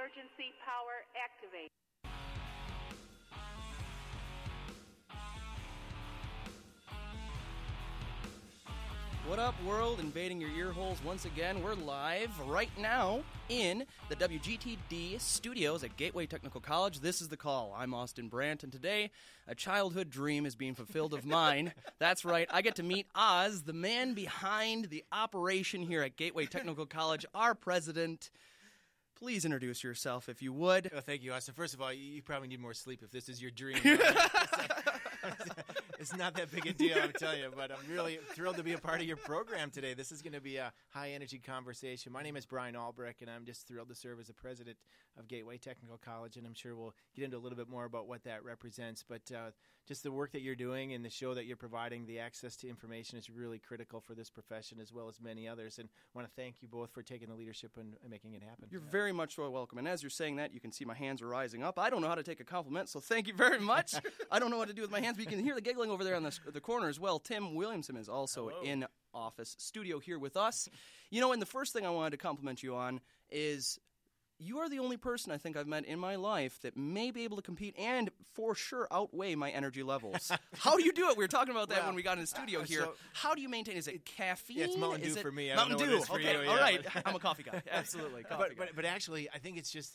emergency power activated. What up, world? Invading your ear holes once again. We're live right now in the WGTD studios at Gateway Technical College. This is The Call. I'm Austin Brandt, and today a childhood dream is being fulfilled of mine. That's right. I get to meet Oz, the man behind the operation here at Gateway Technical College, our president. Please introduce yourself, if you would. Oh, thank you, Austin. First of all, you probably need more sleep if this is your dream. It's not that big a deal, I'm telling you, but I'm really thrilled to be a part of your program today. This is going to be a high-energy conversation. My name is Brian Albrecht, and I'm just thrilled to serve as the president of Gateway Technical College, and I'm sure we'll get into a little bit more about what that represents. But just the work that you're doing and the show that you're providing, the access to information is really critical for this profession as well as many others, and I want to thank you both for taking the leadership and making it happen. You're very much so welcome, and as you're saying that, you can see my hands are rising up. I don't know how to take a compliment, so thank you very much. I don't know what to do with my hands, but you can hear the giggling over there on the corner as well. Tim Williamson is also in office studio here with us. You know, and the first thing I wanted to compliment you on is you are the only person I think I've met in my life that may be able to compete and for sure outweigh my energy levels. How do you do it? We were talking about that when we got in the studio here. How do you maintain? Is it caffeine? Yeah, it's Mountain Dew for me. I Mountain don't know Dew. what it is for Okay, you. all right. I'm a coffee guy. Absolutely, coffee guy. But actually, I think it's just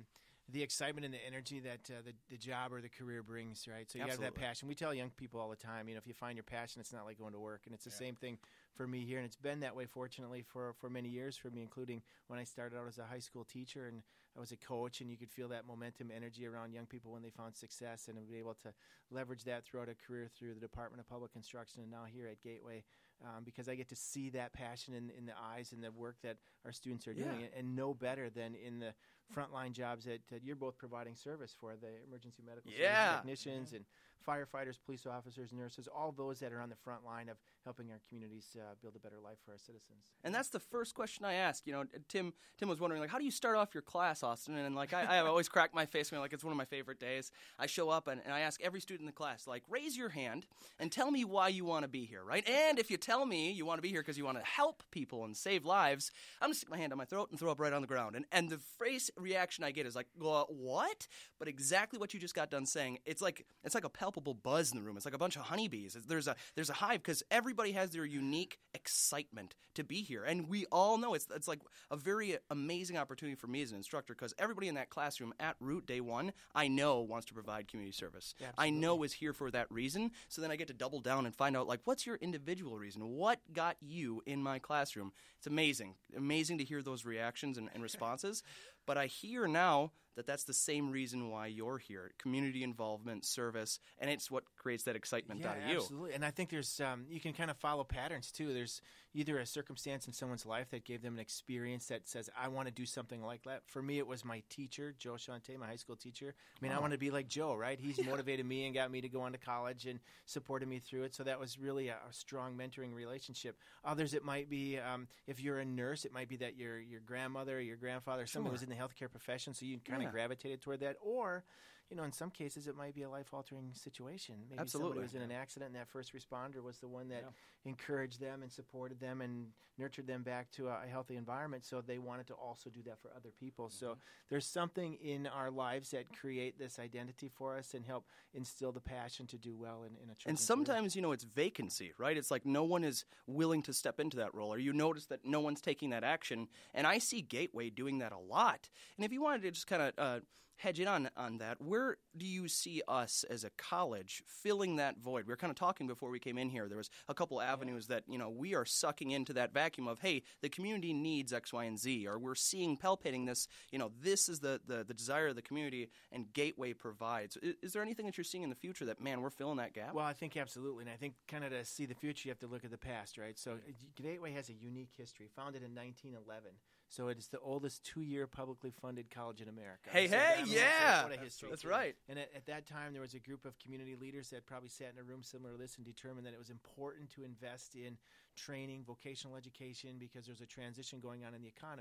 the excitement and the energy that the job or the career brings, right? So you have that passion. We tell young people all the time, if you find your passion, it's not like going to work. And it's the same thing for me here. And it's been that way, fortunately, for many years for me, including when I started out as a high school teacher and I was a coach. And you could feel that momentum, energy around young people when they found success and be able to leverage that throughout a career through the Department of Public Instruction and now here at Gateway because I get to see that passion in the eyes and the work that our students are doing and know better than in the frontline jobs that you're both providing service for, the emergency medical service technicians and firefighters, police officers, nurses, all those that are on the front line of helping our communities build a better life for our citizens. And that's the first question I ask. Tim was wondering, how do you start off your class, Austin? And I always crack my face when it's one of my favorite days. I show up and I ask every student in the class, raise your hand and tell me why you want to be here, right? And if you tell me you want to be here because you want to help people and save lives, I'm going to stick my hand on my throat and throw up right on the ground. And the phrase reaction I get is what? But exactly what you just got done saying. It's like a palpable buzz in the room. It's like a bunch of honeybees. There's a hive because everybody has their unique excitement to be here. And we all know it's like a very amazing opportunity for me as an instructor because everybody in that classroom at root day one, I know wants to provide community service. Yeah, I know is here for that reason. So then I get to double down and find out what's your individual reason? What got you in my classroom? It's amazing to hear those reactions and responses. But I hear now that that's the same reason why you're here: community involvement, service, and it's what creates that excitement out of you. Absolutely. And I think there's you can kind of follow patterns too. There's either a circumstance in someone's life that gave them an experience that says, I want to do something like that. For me, it was my teacher, Joe Shante, my high school teacher. I want to be like Joe, right? He's motivated me and got me to go on to college and supported me through it. So that was really a strong mentoring relationship. Others, it might be if you're a nurse, it might be that your grandmother or your grandfather, someone was in the healthcare profession, so you kind of gravitated toward that. Or, in some cases, it might be a life-altering situation. Maybe somebody was in an accident, and that first responder was the one that encouraged them and supported them and nurtured them back to a healthy environment. So they wanted to also do that for other people. So there's something in our lives that create this identity for us and help instill the passion to do well in a children's And sometimes, it's vacancy, right? It's like no one is willing to step into that role, or you notice that no one's taking that action. And I see Gateway doing that a lot. And if you wanted to just kind of hedge in on that, where do you see us as a college filling that void? We were kind of talking before we came in here. There was a couple avenues that, we are sucking into that vacuum of, hey, the community needs X, Y, and Z, or we're seeing palpating this, this is the desire of the community, and Gateway provides. Is there anything that you're seeing in the future that, man, we're filling that gap? Well, I think absolutely, and I think kind of to see the future, you have to look at the past, right? So Gateway has a unique history, founded in 1911. So it is the oldest 2-year publicly funded college in America. Hey, what a history. That's right. And at that time, there was a group of community leaders that probably sat in a room similar to this and determined that it was important to invest in training, vocational education, because there's a transition going on in the economy.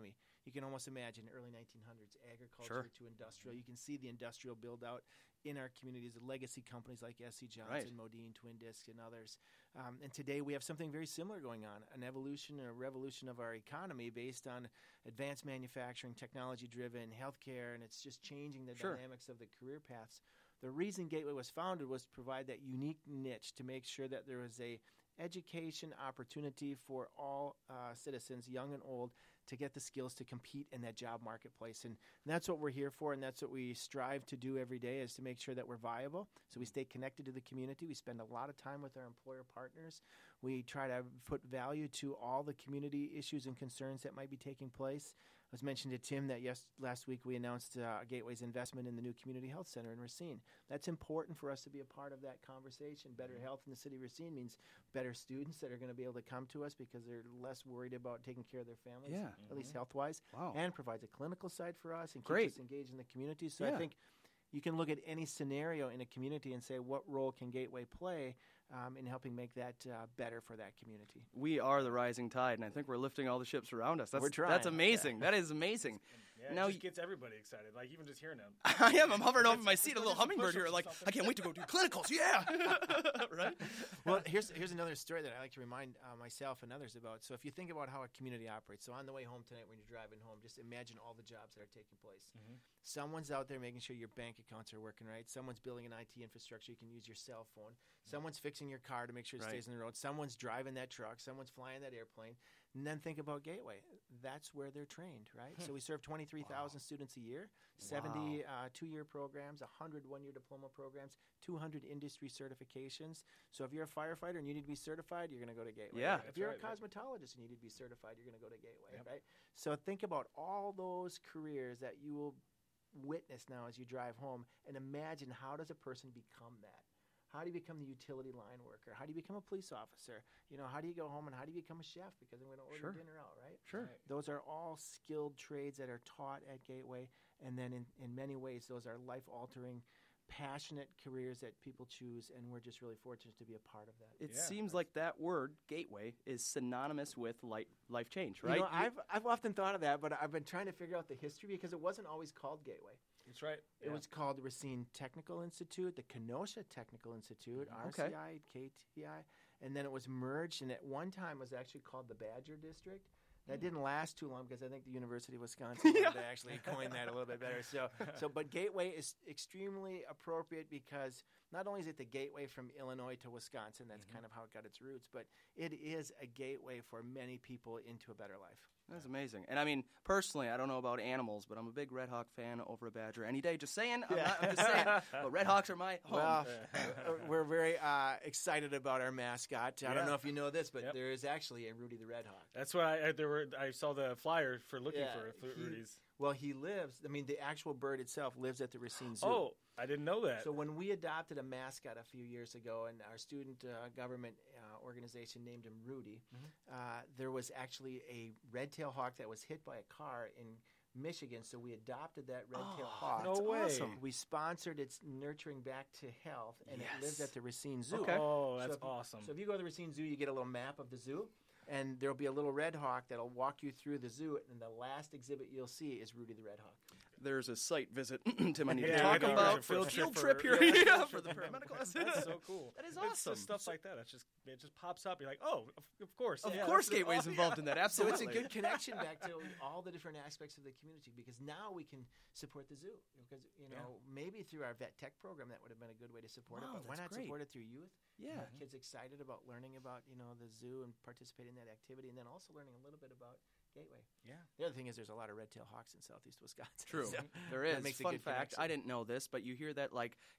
you can almost imagine early 1900s, agriculture Sure. to industrial. You can see the industrial build-out in our communities, the legacy companies like S.C. Johnson, Modine, Twin Disc, and others. And today we have something very similar going on, an evolution or revolution of our economy based on advanced manufacturing, technology-driven healthcare, and it's just changing the dynamics of the career paths. The reason Gateway was founded was to provide that unique niche to make sure that there was a education opportunity for all citizens, young and old, to get the skills to compete in that job marketplace. And that's what we're here for, and that's what we strive to do every day, is to make sure that we're viable. So we stay connected to the community. We spend a lot of time with our employer partners. We try to put value to all the community issues and concerns that might be taking place. I was mentioned to Tim that last week we announced Gateway's investment in the new community health center in Racine. That's important for us to be a part of that conversation. Better health in the city of Racine means better students that are going to be able to come to us because they're less worried about taking care of their families, at least health-wise, and provides a clinical side for us and keeps us engaged in the community. So I think you can look at any scenario in a community and say, what role can Gateway play in helping make that better for that community? We are the rising tide, and I think we're lifting all the ships around us. We're trying. That's amazing. That is amazing. Yeah, now it just gets everybody excited. Like, even just hearing them. I am. I'm hovering over my seat, a little hummingbird here. Like, I can't wait to go do clinicals. Yeah. Right? Well, here's another story that I like to remind myself and others about. So if you think about how a community operates, so on the way home tonight when you're driving home, just imagine all the jobs that are taking place. Someone's out there making sure your bank accounts are working right. Someone's building an IT infrastructure. You can use your cell phone. Someone's fixing your car to make sure it stays on the road. Someone's driving that truck. Someone's flying that airplane. And then think about Gateway. That's where they're trained, right? So we serve 23,000 students a year, 70 two-year programs, 100 one-year diploma programs, 200 industry certifications. So if you're a firefighter and you need to be certified, you're going to go to Gateway. Yeah. If you're a cosmetologist and you need to be certified, you're going to go to Gateway, right? So think about all those careers that you will witness now as you drive home, and imagine, how does a person become that? How do you become the utility line worker? How do you become a police officer? You know, how do you go home, and how do you become a chef? Because then we don't order dinner out, right? Sure. Right. Those are all skilled trades that are taught at Gateway, and then in many ways, those are life-altering, passionate careers that people choose, and we're just really fortunate to be a part of that. It seems like that word, Gateway, is synonymous with life change, right? You know, I've often thought of that, but I've been trying to figure out the history because it wasn't always called Gateway. That's right. It was called the Racine Technical Institute, the Kenosha Technical Institute, RCI, KTI, and then it was merged, and at one time was actually called the Badger District. That didn't last too long because I think the University of Wisconsin wanted to actually coin that a little bit better. But Gateway is extremely appropriate because not only is it the gateway from Illinois to Wisconsin, that's kind of how it got its roots, but it is a gateway for many people into a better life. That's amazing. And I mean, personally, I don't know about animals, but I'm a big Red Hawk fan over a Badger any day. Just saying. I'm just saying. But Red Hawks are my home. Well, we're very excited about our mascot. I don't know if you know this, but there is actually a Rudy the Red Hawk. That's why I saw the flyer for looking for Rudy's. Well, he lives, the actual bird itself lives at the Racine Zoo. Oh, I didn't know that. So when we adopted a mascot a few years ago, and our student government organization named him Rudy, there was actually a red-tailed hawk that was hit by a car in Michigan, so we adopted that red-tailed hawk. No way. Awesome. We sponsored its nurturing back to health, and it lives at the Racine Zoo. Okay. Oh, that's awesome. So if you go to the Racine Zoo, you get a little map of the zoo, and there'll be a little red hawk that'll walk you through the zoo, and the last exhibit you'll see is Rudy the Red Hawk. There's a site visit, Tim, I need to Yeah, talk I know. about There's a for the field field trip trip for- here yeah. for the paramedical. That's so cool. That is It's awesome. just stuff like that. It just pops up. You're like, oh, of course. Of yeah, course that's Gateway's awesome. involved in that, So absolutely. it's a good connection back to all the different aspects of the community, because now we can support the zoo. Because, maybe through our vet tech program, that would have been a good way to support it. Wow, But why that's not great. support it through youth? Yeah. Kids excited about learning about, the zoo and participating in that activity, and then also learning a little bit about Gateway. Yeah. The other thing is there's a lot of red-tailed hawks in southeast Wisconsin. True. So There that is. makes a Fun good fact, connection. I didn't know this, but you hear that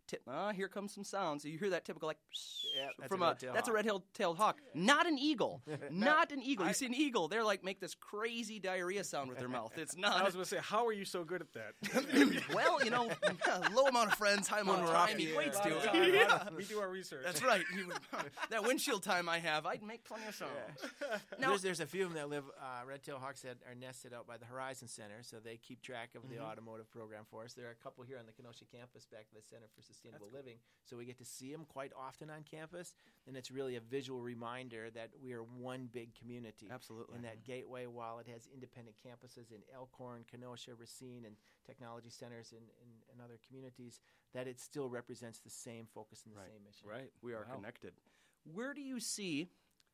here comes some sounds. So you hear that typical Yeah, that's from a red-tailed that's a hawk. red-tailed hawk, not an eagle. Not an eagle. You see an eagle, they're make this crazy diarrhea sound with their mouth. It's I not. was going to say, how are you so good at that? Well, low amount of friends, high amount of time equates to. Yeah. We do our research. That's right. That windshield time I have, I'd make plenty of songs. Now, There's a few of them that live red-tailed hawks Hawks are nested out by the Horizon Center, so they keep track of the automotive program for us. There are a couple here on the Kenosha campus back at the Center for Sustainable Living, so we get to see them quite often on campus, and it's really a visual reminder that we are one big community. Absolutely. And that Gateway, while it has independent campuses in Elkhorn, Kenosha, Racine, and technology centers in other communities, that it still represents the same focus and the same mission. Right. We are connected. Where do you see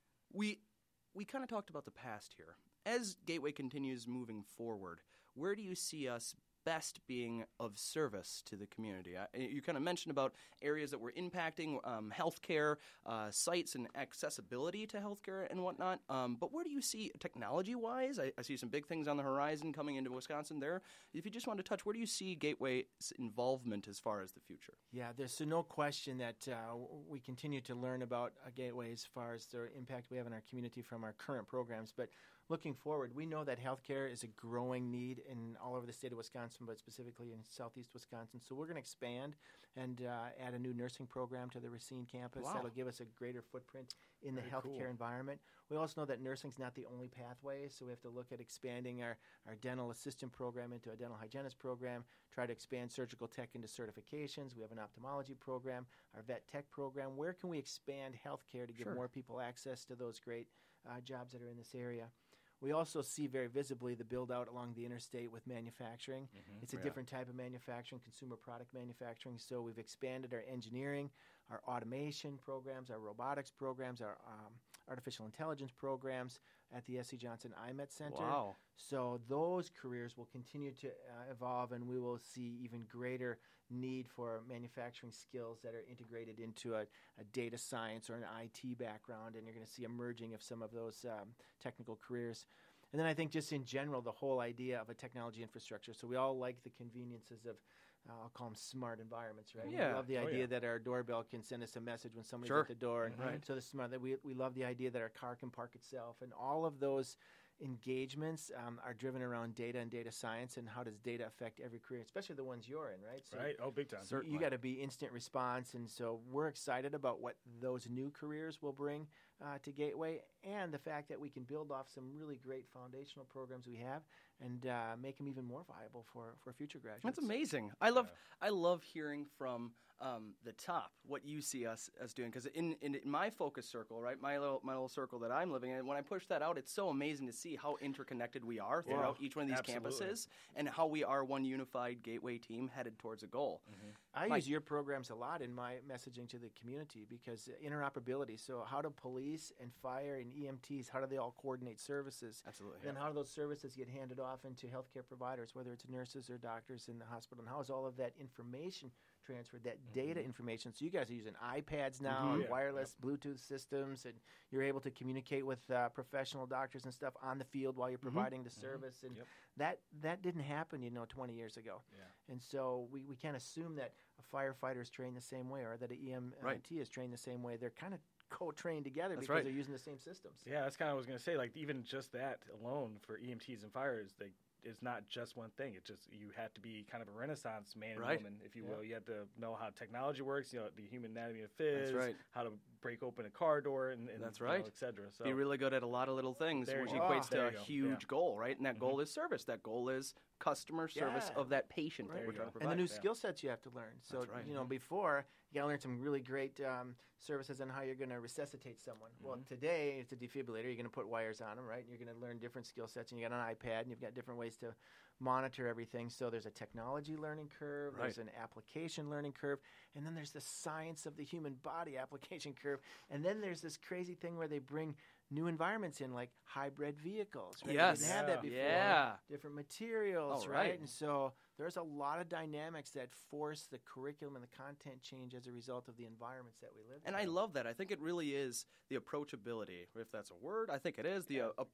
we kind of talked about the past here. As Gateway continues moving forward, where do you see us best being of service to the community? You kind of mentioned about areas that we're impacting, healthcare, sites and accessibility to healthcare and whatnot. But where do you see technology-wise? I see some big things on the horizon coming into Wisconsin there. If you just want to touch, where do you see Gateway's involvement as far as the future? Yeah, there's no question that we continue to learn about Gateway as far as the impact we have in our community from our current programs. But looking forward, we know that healthcare is a growing need in all over the state of Wisconsin, but specifically in southeast Wisconsin. So we're going to expand and add a new nursing program to the Racine campus. Wow. That'll give us a greater footprint in the healthcare environment. We also know that nursing's not the only pathway, so we have to look at expanding our dental assistant program into a dental hygienist program, try to expand surgical tech into certifications. We have an ophthalmology program, our vet tech program. Where can we expand healthcare to give more people access to those great jobs that are in this area? We also see very visibly the build-out along the interstate with manufacturing. It's a different type of manufacturing, consumer product manufacturing. So we've expanded our engineering, our automation programs, our robotics programs, our artificial intelligence programs at the S.C. Johnson IMET Center. Wow. So those careers will continue to evolve, and we will see even greater need for manufacturing skills that are integrated into a data science or an IT background, and you're going to see a merging of some of those technical careers. And then I think just in general, the whole idea of a technology infrastructure. So we all like the conveniences of, I'll call them smart environments, right? Yeah. We love the idea that our doorbell can send us a message when somebody's at the door. And so the smart, that we love the idea that our car can park itself. And all of those engagements are driven around data and data science, and how does data affect every career, especially the ones you're in, right? So right. Oh, big time. you got to be instant response, and so we're excited about what those new careers will bring to Gateway, and the fact that we can build off some really great foundational programs we have and make them even more viable for future graduates. That's amazing. I love hearing from the top what you see us as doing, because in my focus circle, right, my little circle that I'm living in, when I push that out, it's so amazing to see how interconnected we are throughout each one of these campuses, and how we are one unified Gateway team headed towards a goal. I use your programs a lot in my messaging to the community, because interoperability. So how do police and fire and EMTs, how do they all coordinate services? Absolutely. Then how do those services get handed off into healthcare providers, whether it's nurses or doctors in the hospital? And how is all of that information transferred, that data information? So you guys are using iPads now, and wireless Bluetooth systems, and you're able to communicate with professional doctors and stuff on the field while you're providing the service. And that didn't happen, 20 years ago. And so we can't assume that a firefighter is trained the same way, or that an EMT is trained the same way. They're kind of co-trained together because they're using the same systems. Yeah, that's kind of what I was going to say. Like, even just that alone for EMTs and fires, it's not just one thing. It's just, you have to be kind of a renaissance man and woman, if you will. You have to know how technology works, the human anatomy of phys, how to break open a car door, and that's right, et cetera. So be really good at a lot of little things, which equates to a huge goal, right? And that goal is service. That goal is customer service of that patient that we're trying to provide. And the new skill sets you have to learn. So, before, you got to learn some really great services on how you're going to resuscitate someone. Well, today, it's a defibrillator. You're going to put wires on them, right? And you're going to learn different skill sets, and you got an iPad, and you've got different ways to monitor everything. So there's a technology learning curve, there's an application learning curve, and then there's the science of the human body application curve. And then there's this crazy thing where they bring new environments in, like hybrid vehicles. Right? Yes. We didn't have that before. Yeah. Different materials, right? And so there's a lot of dynamics that force the curriculum and the content change as a result of the environments that we live in. And I love that. I think it really is the approachability, if that's a word. I think it is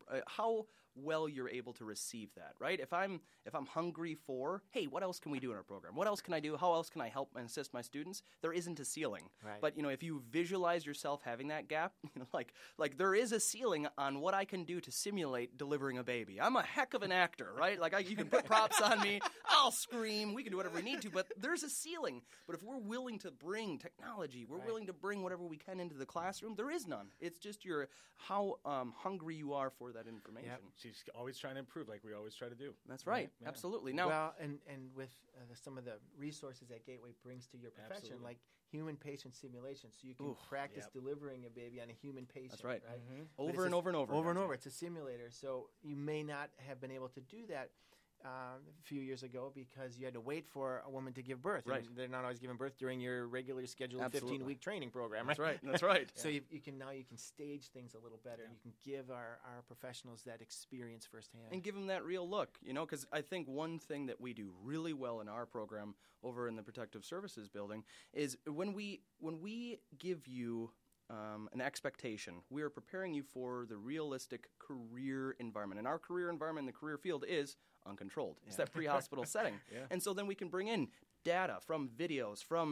how well you're able to receive that, right? If I'm hungry for, hey, what else can we do in our program? What else can I do? How else can I help and assist my students? There isn't a ceiling. Right. But if you visualize yourself having that gap, like there is a ceiling on what I can do to simulate delivering a baby. I'm a heck of an actor, right? Like you can put props on me. I'll all scream. We can do whatever we need to, but there's a ceiling. But if we're willing to bring technology, we're willing to bring whatever we can into the classroom, there is none. It's just how hungry you are for that information. Yep. She's always trying to improve, like we always try to do. That's right. Yeah. Absolutely. Now, well, and with some of the resources that Gateway brings to your profession, Absolutely. like human patient simulation, so you can practice delivering a baby on a human patient. That's right. Mm-hmm. Over and over and over. Over and over. It's a simulator. So you may not have been able to do that a few years ago because you had to wait for a woman to give birth. Right. And they're not always giving birth during your regular scheduled 15-week training program. That's right. That's right. So you can stage things a little better, and you can give our professionals that experience firsthand. And give them that real look, because I think one thing that we do really well in our program over in the Protective Services building is when we give you an expectation, we are preparing you for the realistic career environment. And our career environment in the career field is uncontrolled. It's that pre-hospital setting. Yeah. And so then we can bring in data from videos, from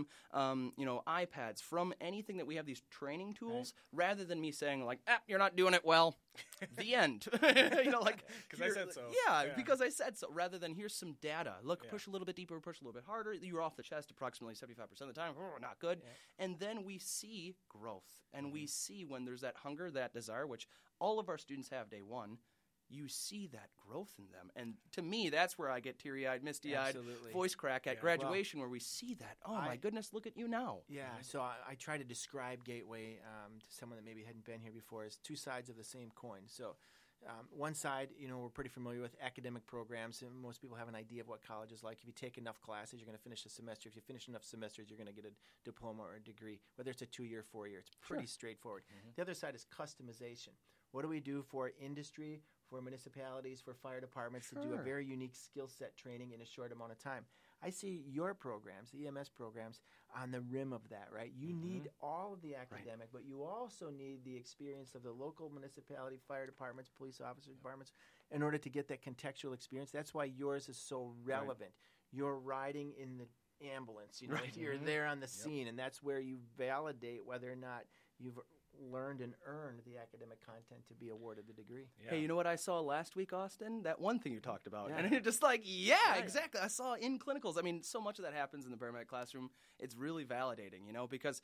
iPads, from anything that we have these training tools, rather than me saying like, you're not doing it well. The end. Because I said so. Yeah, because I said so. Rather than here's some data. Look, push a little bit deeper, push a little bit harder. You're off the chest approximately 75% of the time. Not good. Yeah. And then we see growth, and we see when there's that hunger, that desire, which all of our students have day one. You see that growth in them. And to me, that's where I get teary-eyed, misty-eyed, voice crack at graduation, where we see that. Oh, my goodness, look at you now. Yeah, so I try to describe Gateway to someone that maybe hadn't been here before as two sides of the same coin. So one side, we're pretty familiar with academic programs, and most people have an idea of what college is like. If you take enough classes, you're going to finish a semester. If you finish enough semesters, you're going to get a diploma or a degree, whether it's a 2-year, 4-year. It's pretty straightforward. Mm-hmm. The other side is customization. What do we do for industry, for municipalities, for fire departments to do a very unique skill set training in a short amount of time? I see your programs, the EMS programs, on the rim of that, right? You need all of the academic, but you also need the experience of the local municipality, fire departments, police officer departments, in order to get that contextual experience. That's why yours is so relevant. Right. You're riding in the ambulance, you're there on the scene, and that's where you validate whether or not you've learned and earned the academic content to be awarded the degree. Yeah. Hey, you know what I saw last week, Austin? That one thing you talked about. Yeah. And you're just like, exactly. I saw in clinicals. I mean, so much of that happens in the paramedic classroom. It's really validating, because,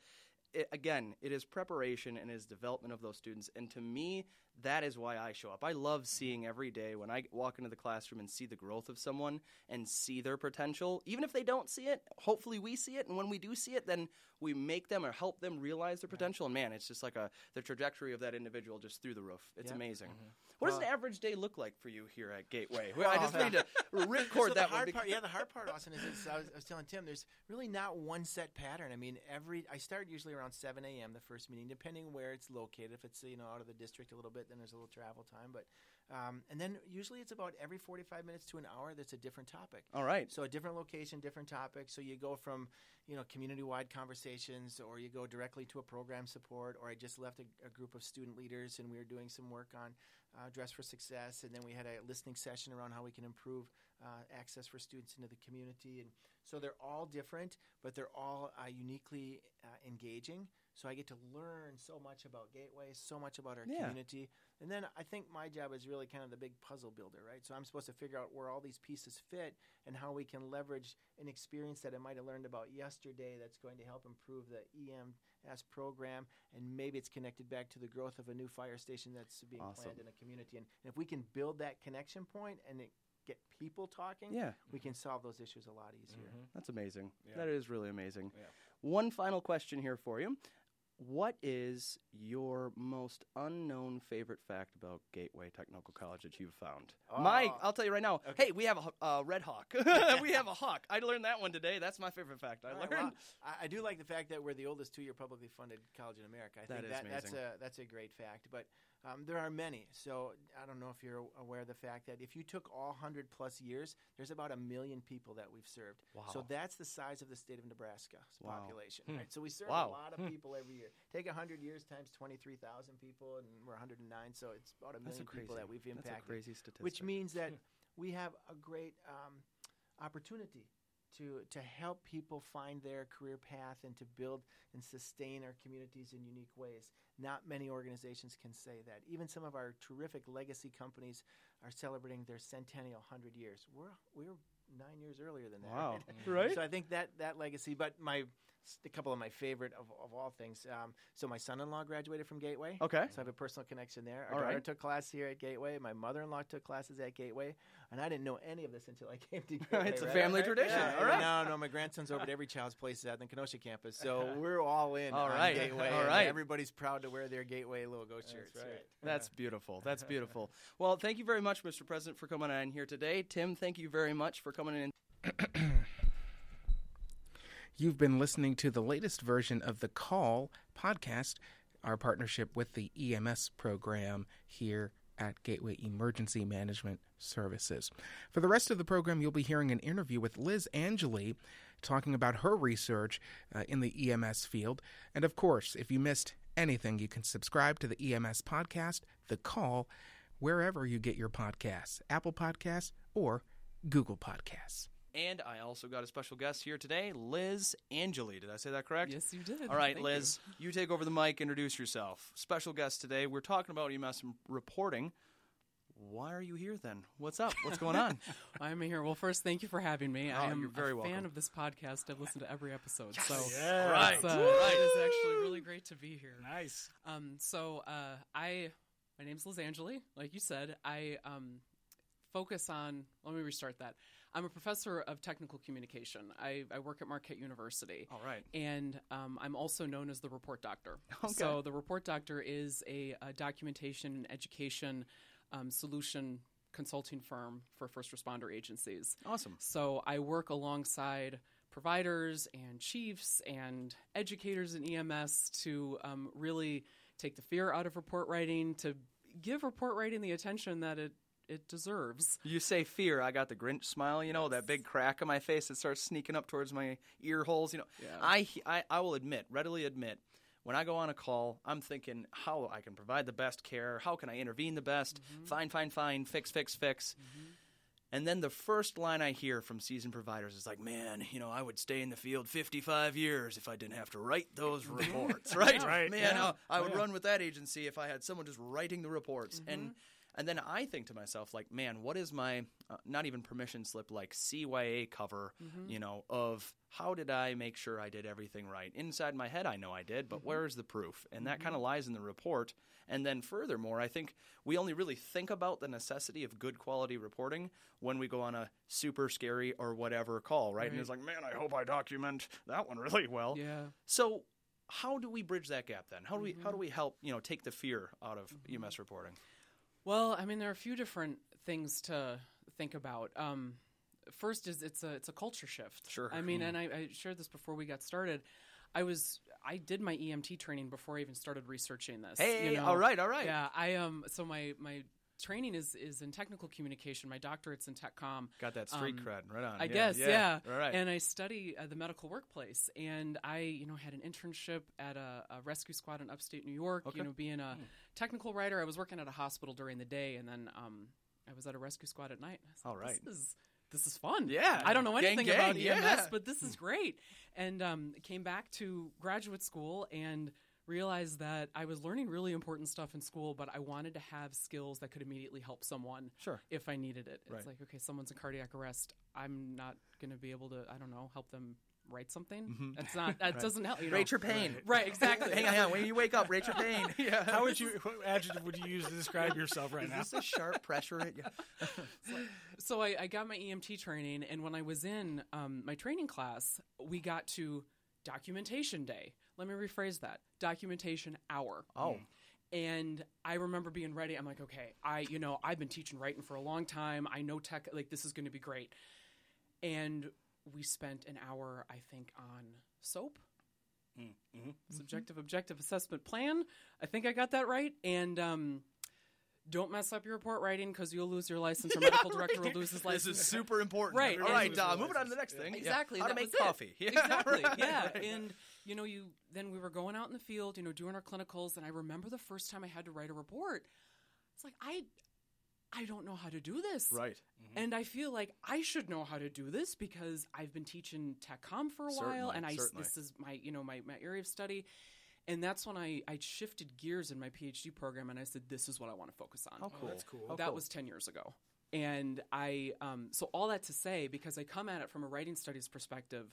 it is preparation and it is development of those students. And to me, that is why I show up. I love seeing every day when I walk into the classroom and see the growth of someone and see their potential. Even if they don't see it, hopefully we see it. And when we do see it, then we make them or help them realize their potential. And man, it's just like the trajectory of that individual just through the roof. It's amazing. Mm-hmm. What does an average day look like for you here at Gateway? I just need to record so that one. The hard part, Austin, is I was telling Tim, there's really not one set pattern. I mean, I start usually around 7 a.m. the first meeting, depending where it's located. If it's out of the district a little bit, then there's a little travel time. But and then usually it's about every 45 minutes to an hour that's a different topic. All right. So a different location, different topic. So you go from community-wide conversations, or you go directly to a program support, or I just left a group of student leaders and we were doing some work on Dress for Success, and then we had a listening session around how we can improve access for students into the community. And so they're all different, but they're all uniquely engaging. So I get to learn so much about Gateway, so much about our community. And then I think my job is really kind of the big puzzle builder, right? So I'm supposed to figure out where all these pieces fit and how we can leverage an experience that I might have learned about yesterday that's going to help improve the EMS program, and maybe it's connected back to the growth of a new fire station that's being planned in a community. And if we can build that connection point and get people talking, we can solve those issues a lot easier. Mm-hmm. That's amazing. Yeah. That is really amazing. Yeah. One final question here for you. What is your most unknown favorite fact about Gateway Technical College that you've found? I'll tell you right now. Okay. Hey, we have a red hawk. We have a hawk. I learned that one today. That's my favorite fact I learned. Well, I do like the fact that we're the oldest 2-year publicly funded college in America. I think amazing. That's a great fact. But there are many. So I don't know if you're aware of the fact that if you took all 100-plus years, there's about 1 million people that we've served. Wow. So that's the size of the state of Nebraska's population. Right? So we serve a lot of people every year. Take 100 years times 23,000 people, and we're 109. So it's about 1 million people that we've impacted. That's a crazy statistic. Which means that we have a great opportunity to help people find their career path and to build and sustain our communities in unique ways. Not many organizations can say that. Even some of our terrific legacy companies are celebrating their centennial 100 years. We're 9 years earlier than that. Wow. Right? So I think that legacy, but a couple of my favorite of all things. So my son-in-law graduated from Gateway. Okay. So I have a personal connection there. All Our daughter right. took class here at Gateway. My mother-in-law took classes at Gateway. And I didn't know any of this until I came to Gateway. It's a family tradition. Yeah, All right. No, my grandson's over at Every Child's Place at the Kenosha campus. So we're all in All on right. Gateway. All and right. Everybody's proud to wear their Gateway logo shirts. right. That's beautiful. That's beautiful. Well, thank you very much, Mr. President, for coming on here today. Tim, thank you very much for coming in. You've been listening to the latest version of the Call podcast, our partnership with the EMS program here at Gateway Emergency Management Services. For the rest of the program, you'll be hearing an interview with Liz Angeli talking about her research in the EMS field. And of course, if you missed anything, you can subscribe to the EMS podcast, The Call, wherever you get your podcasts, Apple Podcasts or Google Podcasts. And I also got a special guest here today, Liz Angeli. Did I say that correct? Yes, you did. All right, Thank Liz, you take over the mic, introduce yourself. Special guest today. We're talking about EMS reporting. Why are you here then? What's up? What's going on? I'm here. Well, first, thank you for having me. I am you're very a fan welcome. of this podcast. I've listened to every episode. So Yeah. Right. it's, it is actually really great to be here. Nice. My name's Liz Angeli. Like you said, I focus on, let me restart that. I'm a professor of technical communication. I work at Marquette University. All right. And I'm also known as the report doctor. Okay. So the report doctor is a documentation and education solution consulting firm for first responder agencies. Awesome. So I work alongside providers and chiefs and educators in EMS to really take the fear out of report writing, to give report writing the attention that it deserves. You say fear, I got the Grinch smile, that big crack on my face that starts sneaking up towards my ear holes. Yeah. I will readily admit, when I go on a call, I'm thinking how I can provide the best care, how can I intervene the best, fine, fix. And then the first line I hear from seasoned providers is like, man, I would stay in the field 55 years if I didn't have to write those reports, right? Right, Man, yeah. I would run with that agency if I had someone just writing the reports. And then I think to myself, like, man, what is my, not even permission slip, like CYA cover, of how did I make sure I did everything right? Inside my head, I know I did, but where's the proof? And that kind of lies in the report. And then furthermore, I think we only really think about the necessity of good quality reporting when we go on a super scary or whatever call, right? And it's like, man, I hope I document that one really well. Yeah. So how do we bridge that gap then? How do we help, take the fear out of EMS reporting? Well, I mean, there are a few different things to think about. First is it's a culture shift. Sure. I mean, and I shared this before we got started. I did my EMT training before I even started researching this. Hey, all right. Yeah, so my training is in technical communication. My doctorate's in TechCom. Got that street cred, right on. I guess, yeah. Right. And I study the medical workplace, and I, had an internship at a rescue squad in upstate New York. Okay. Being a technical writer, I was working at a hospital during the day, and then I was at a rescue squad at night. I was like, all right. This is fun. Yeah. I don't know anything Gang, about EMS, yeah. but this is great. And came back to graduate school and realized that I was learning really important stuff in school, but I wanted to have skills that could immediately help someone Sure. if I needed it. Right. It's like, okay, someone's in cardiac arrest. I'm not going to be able to, help them write something. That's not, that doesn't help. Rate your pain. Right, exactly. Hang on. When you wake up, rate your pain. Yeah. What adjective would you use to describe yourself right now? Is this a sharp pressure? Yeah. So I got my EMT training, and when I was in my training class, we got to documentation day. Let me rephrase that. Documentation hour. Oh. And I remember being ready. I'm like, okay, I've been teaching writing for a long time. I know tech, like this is going to be great. And we spent an hour, I think, on SOAP. Subjective Objective Assessment Plan. I think I got that right. And don't mess up your report writing because you'll lose your license. Your medical director will lose his license. This is super important. Right. All right, moving on to the next thing. Exactly. How to that make was it. coffee. Yeah. Exactly. Right. Yeah. And then we were going out in the field, doing our clinicals, and I remember the first time I had to write a report. It's like I don't know how to do this. Right. And I feel like I should know how to do this because I've been teaching TechCom for a while, and this is my my area of study. And that's when I shifted gears in my PhD program, and I said, this is what I want to focus on. Oh, cool. That's cool. That was 10 years ago. And I, so all that to say, because I come at it from a writing studies perspective,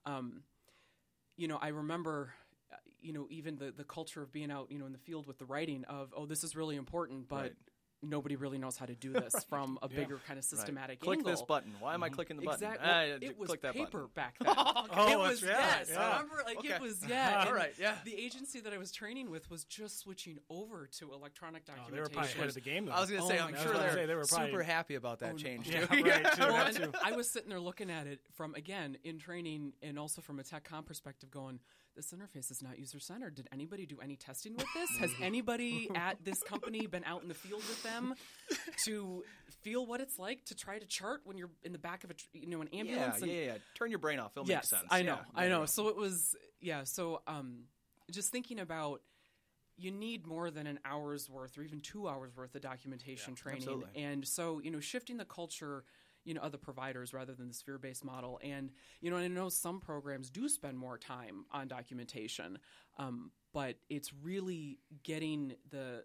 I remember, even the culture of being out, in the field with the writing of, oh, this is really important, but nobody really knows how to do this from a bigger kind of systematic angle. Click this button. Why am I clicking the button? Exactly. It was click that paper button. back then. It was, yes. Remember, it was, All right, yeah. The agency that I was training with was just switching over to electronic documentation. They were probably ahead of the game, though. I was going to say, I'm sure they were probably super happy about that change. Yeah, right. Well, I was sitting there looking at it from, again, in training and also from a tech com perspective going, this interface is not user-centered. Did anybody do any testing with this? Has anybody at this company been out in the field with them to feel what it's like to try to chart when you're in the back of an ambulance? Yeah. Turn your brain off. It'll make sense. I know. So it was, So just thinking about, you need more than an hour's worth or even 2 hours worth of documentation training. Absolutely. And so, shifting the culture other providers rather than the sphere-based model. And, and I know some programs do spend more time on documentation, but it's really getting the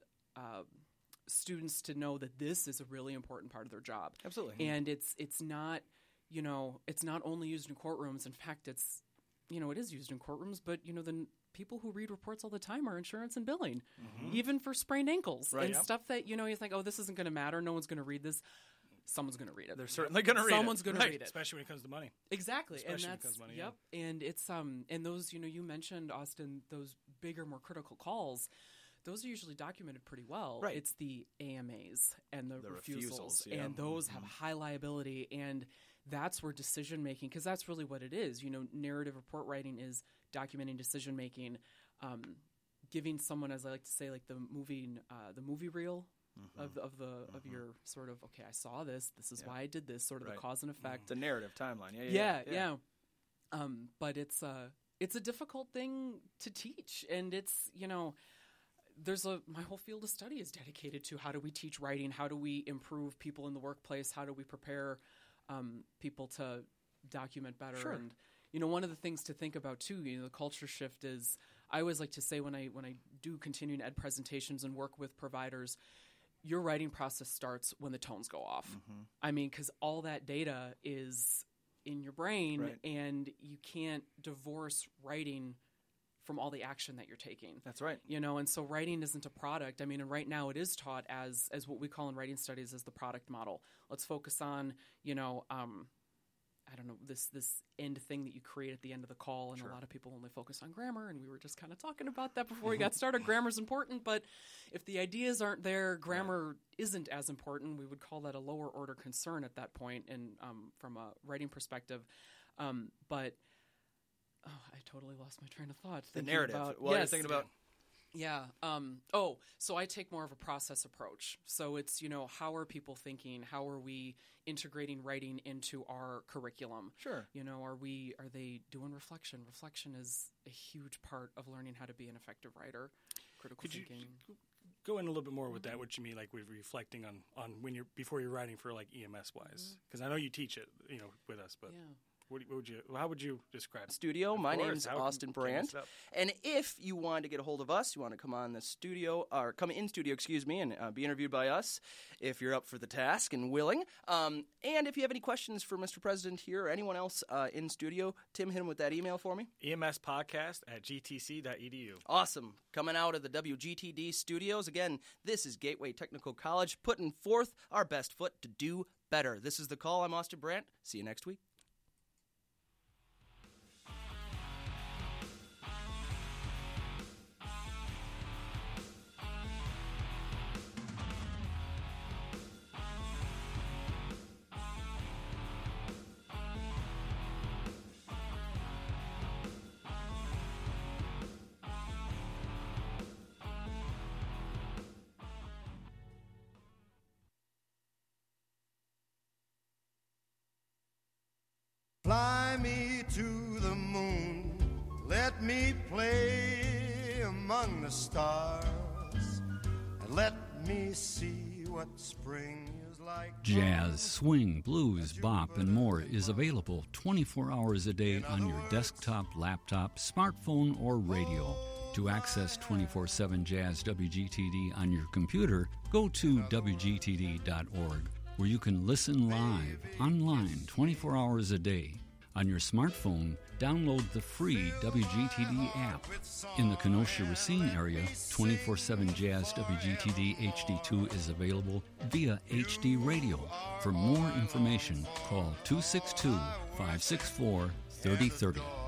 students to know that this is a really important part of their job. Absolutely. And it's not, it's not only used in courtrooms. In fact, it's, it is used in courtrooms, but, the people who read reports all the time are insurance and billing, even for sprained ankles and stuff that, you think, oh, this isn't going to matter. No one's going to read this. Someone's going to read it. They're certainly going to read it. Someone's going to read it. Especially when it comes to money. Exactly. Especially and when it comes to money, Yep. And it's, and those, you mentioned, Austin, those bigger, more critical calls, those are usually documented pretty well. Right. It's the AMAs and the refusals. Yeah. And those have high liability. And that's where decision making, because that's really what it is. Narrative report writing is documenting decision making, giving someone, as I like to say, like the movie reel. Of your sort of, okay, I saw this. This is why I did this. Sort of the cause and effect. The narrative timeline. Yeah. But it's a difficult thing to teach, and it's my whole field of study is dedicated to how do we teach writing, how do we improve people in the workplace, how do we prepare people to document better. Sure. And one of the things to think about too, the culture shift is, I always like to say when I do continuing ed presentations and work with providers, your writing process starts when the tones go off. I mean, because all that data is in your brain, and you can't divorce writing from all the action that you're taking. That's right. And so writing isn't a product. I mean, and right now it is taught as what we call in writing studies as the product model. Let's focus on, I don't know, this end thing that you create at the end of the call, and a lot of people only focus on grammar, and we were just kind of talking about that before we got started. Grammar's important, but if the ideas aren't there, grammar isn't as important. We would call that a lower order concern at that point, and from a writing perspective. But I totally lost my train of thought. The narrative. You're thinking about... Yeah. So I take more of a process approach. So it's, how are people thinking? How are we integrating writing into our curriculum? Sure. Are they doing reflection? Reflection is a huge part of learning how to be an effective writer. Critical thinking. You go in a little bit more with that, what you mean, like with reflecting on when before you're writing for like EMS wise? Because I know you teach it, with us, but. Yeah. How would you describe studio? My name's Austin Brandt, and if you want to get a hold of us, you want to come on the studio or come in studio, and be interviewed by us, if you're up for the task and willing. And if you have any questions for Mr. President here or anyone else in studio, Tim, hit him with that email for me. EMSpodcast@gtc.edu. Awesome. Coming out of the WGTD studios again. This is Gateway Technical College, putting forth our best foot to do better. This is The Call. I'm Austin Brandt. See you next week. Fly me to the moon, let me play among the stars, and let me see what spring is like. Jazz, swing, blues, bop, and more is available 24 hours a day on your desktop, laptop, smartphone, or radio. To access 24/7 Jazz WGTD on your computer, go to WGTD.org. where you can listen live, online, 24 hours a day. On your smartphone, download the free WGTD app. In the Kenosha-Racine area, 24/7 Jazz WGTD HD2 is available via HD Radio. For more information, call 262-564-3030.